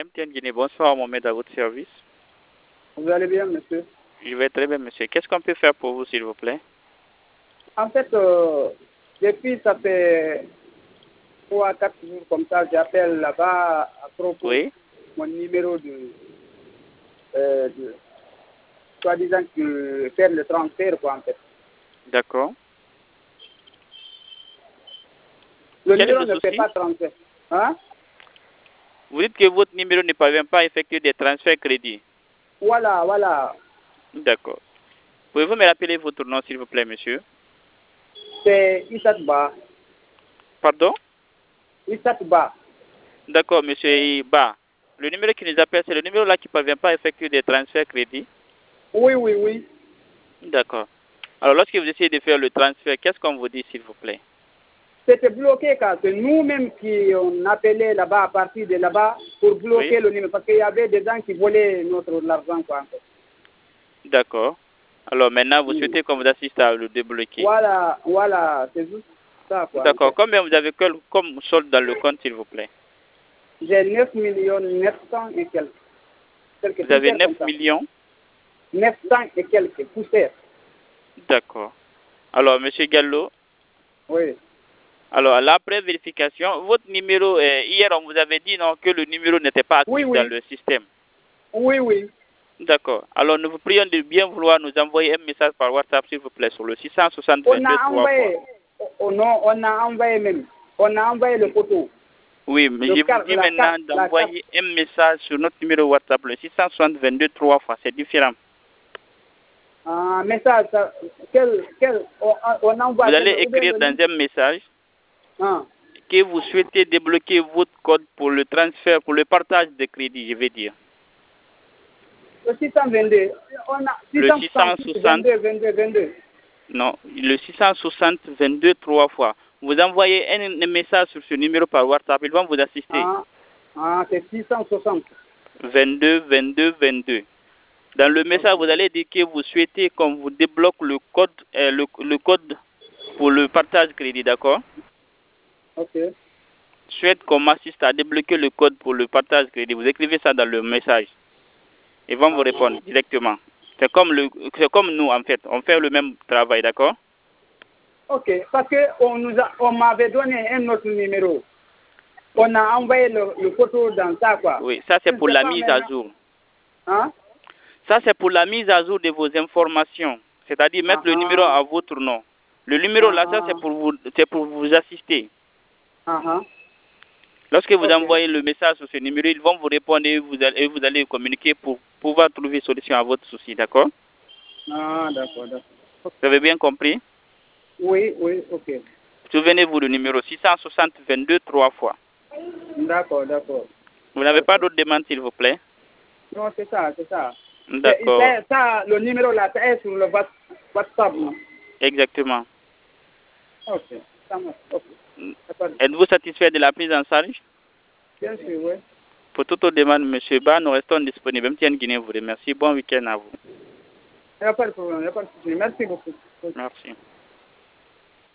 MTN Guinée, bonsoir, Mohamed, à votre service. Vous allez bien, monsieur? Je vais très bien, monsieur. Qu'est-ce qu'on peut faire pour vous, s'il vous plaît? En fait, depuis ça fait 3 4 jours comme ça, j'appelle là-bas à propos Oui. de mon numéro de soi-disant que faire le transfert, quoi, en fait. D'accord. Le Quel est numéro le ne fait souci? pas transfert. Hein? Vous dites que votre numéro ne parvient pas à effectuer des transferts crédits. Voilà, voilà. D'accord. Pouvez-vous me rappeler votre nom, s'il vous plaît, monsieur? C'est Isatba. Pardon? Isatba. D'accord, monsieur Iba. Le numéro qui nous appelle, c'est le numéro là qui ne parvient pas à effectuer des transferts crédits? Oui, oui, oui. D'accord. Alors, lorsque vous essayez de faire le transfert, qu'est-ce qu'on vous dit, s'il vous plaît? C'était bloqué car c'est nous-mêmes qui on appelait là-bas à partir de là-bas pour bloquer Oui. le numéro parce qu'il y avait des gens qui volaient l'argent, quoi, en fait. D'accord. Alors, maintenant, vous Oui. souhaitez qu'on vous assiste à le débloquer? Voilà, voilà, c'est juste ça, quoi, en D'accord. fait. Combien vous avez comme solde dans le compte, s'il vous plaît? J'ai 9 millions 900 et quelques. Quelques Vous avez poussières comme 9 ça. millions? 900 et quelques poussières. D'accord. Alors, monsieur Gallo, Oui. alors, après vérification, votre numéro, hier, on vous avait dit non, que le numéro n'était pas Oui, actif dans oui. le système. Oui, oui. D'accord. Alors, nous vous prions de bien vouloir nous envoyer un message par WhatsApp, s'il vous plaît, sur le 660 On 22 a 3 fois. envoyé, non, on a envoyé même. On a envoyé le photo. Oui, mais Le je vous carte, dis la maintenant carte, la carte. d'envoyer un message sur notre numéro WhatsApp, le 660 22 3 fois. C'est différent. Un message, on envoie Vous allez ou bien écrire le dans un message ah. que vous souhaitez débloquer votre code pour le transfert, pour le partage de crédit, je vais dire. Le 622, on a Le 666, 660, 22, 22, 22. non, le 660 22 3 fois. Vous envoyez un message sur ce numéro par WhatsApp, ils vont vous assister. C'est 660. 22 22 22. Dans le message, vous allez dire que vous souhaitez qu'on vous débloque le code, le code pour le partage crédit, d'accord? Ok. Souhaite qu'on m'assiste à débloquer le code pour le partage crédit. Vous écrivez ça dans le message. Ils vont vous répondre directement. C'est comme nous, en fait. On fait le même travail, d'accord? Ok, parce que on m'avait donné un autre numéro. On a envoyé le photo dans ça, quoi. Oui, ça c'est Je ne pour sais la pas mise à maintenant. jour. Hein? Ça c'est pour la mise à jour de vos informations. C'est-à-dire mettre le numéro à votre nom. Le numéro là, ça c'est pour vous assister. Lorsque vous Ok. envoyez le message sur ce numéro, ils vont vous répondre et vous allez communiquer pour pouvoir trouver solution à votre souci, d'accord? D'accord, d'accord. Vous avez bien compris? Oui, oui, ok. Souvenez-vous du numéro 660 22 3 fois. D'accord, d'accord. Vous n'avez pas d'autres demandes, s'il vous plaît? Non, c'est ça, c'est ça. D'accord. Ça, le numéro là, c'est sur le WhatsApp, non? Exactement. Ok, ça marche. Ok. Êtes-vous satisfait de la prise en charge? Bien sûr, oui. Pour toute autre demande, M. Ba, nous restons disponibles. MTN Guinée vous remercie. Bon week-end à vous. Il n'y a pas de problème, il n'y a pas de souci. Merci beaucoup. Merci.